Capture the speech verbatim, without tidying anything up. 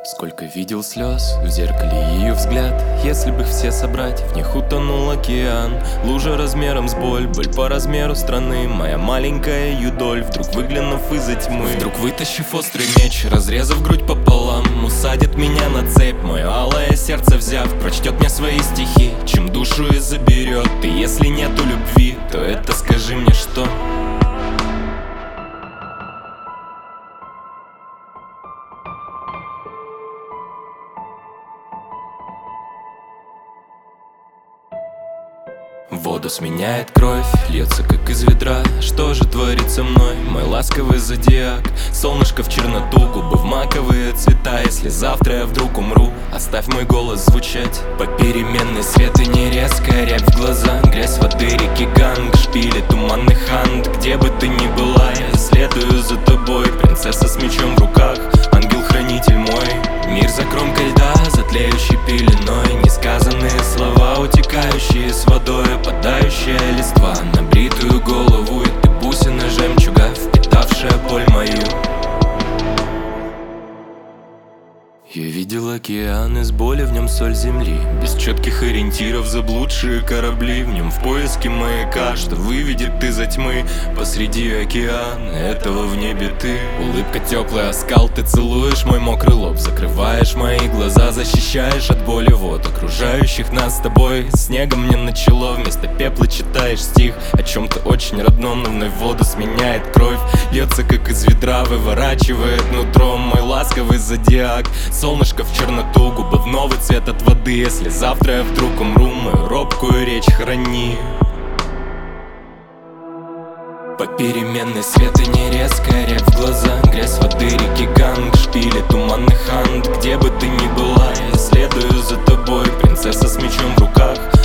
Сколько видел слез в зеркале ее взгляд. Если бы их все собрать, в них утонул океан. Лужа размером с боль, боль по размеру страны. Моя маленькая юдоль, вдруг выглянув из-за тьмы, вдруг вытащив острый меч, разрезав грудь пополам, усадит меня на цепь, мое алое сердце взяв, прочтет мне свои стихи, чем душу и заберет. И если нету любви, то это скажи мне что? Воду сменяет кровь, льется как из ведра. Что же творится мной, мой ласковый зодиак? Солнышко в черноту, губы в маковые цвета. Если завтра я вдруг умру, оставь мой голос звучать. Попеременный свет и не резкая рябь в глаза. Грязь воды, реки Ганг, шпили, туманный хант. Где бы ты ни была, я следую за тобой. Принцесса с мечом в руках, ангел-хранитель мой. Мир за кромкой льда, за тлеющей пеленой. Несказанные слова, утекающие с водой. Опадающая листва на бритую голову. И ты бусина жемчуга, впитавшая боль мою. Я видел океан, из боли в нем соль земли. Без четких ориентиров заблудшие корабли. В нем в поиске маяка, что выведет из-за тьмы. Посреди океана, этого в небе ты. Улыбка теплая, оскал, ты целуешь мой мокрый лоб. Закрываешь мои глаза, защищаешь от боли вод, окружающих нас с тобой. Снегом мне на чело, вместо пепла читаешь стих о чем-то очень родном, но вновь воду сменяет кровь. Льется как из ведра, выворачивает нутром мой ласковый зодиак. Солнышко в черноту, губы в новый цвет от воды. Если завтра я вдруг умру, мою робкую речь храни. Попеременный свет и не резкая рябь в глаза. Грязь воды, реки Ганг, шпили, туманный хант. Где бы ты ни была, я следую за тобой. Принцесса с мечом в руках,